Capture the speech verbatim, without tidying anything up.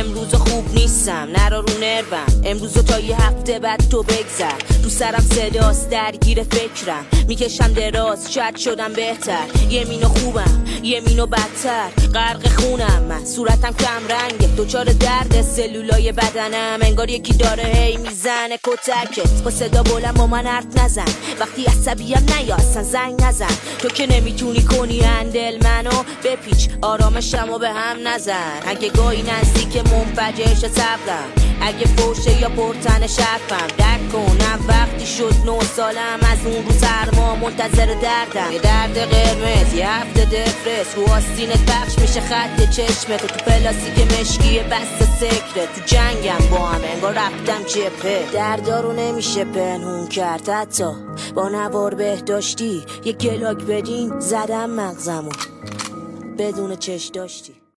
امروز خوب نیستم، نرا رو نروم امروز تا یه هفته بعد تو بگذر. رو سرم صداست درگیر فکرم، میکشم دراز شاید شدم بهتر. یه مینو خوبم یه مینو بدتر، غرق خونم من صورتم کم رنگه، دوچار درد سلولای بدنم، انگار یکی داره هی میزنه کتکت. با صدا بلند با من حرف نزن، وقتی عصبیم نیا اصلا زنگ نزن. تو که نمیتونی کنی هندل منو بپیچ، آرامشمو به هم نزن. اگه گاهی نزدیک منفجرش صبرم، اگه فوشه یا پرتن شرفم درک کنم. وقتی شد نه سالم از اون رو سرما منتظر دردم، یه درد قرمز یه هفته دفرس رو آستینت پخش میشه خط چشمت. تو پلاستیک مشکی بست سکرت، تو جنگم با هم انگار رفتم جبهه. دردارو نمیشه پنهون کرد، حتی با نوار بهداشتی یه گلاک بدین زدم مغزمو بدون چش داشتی.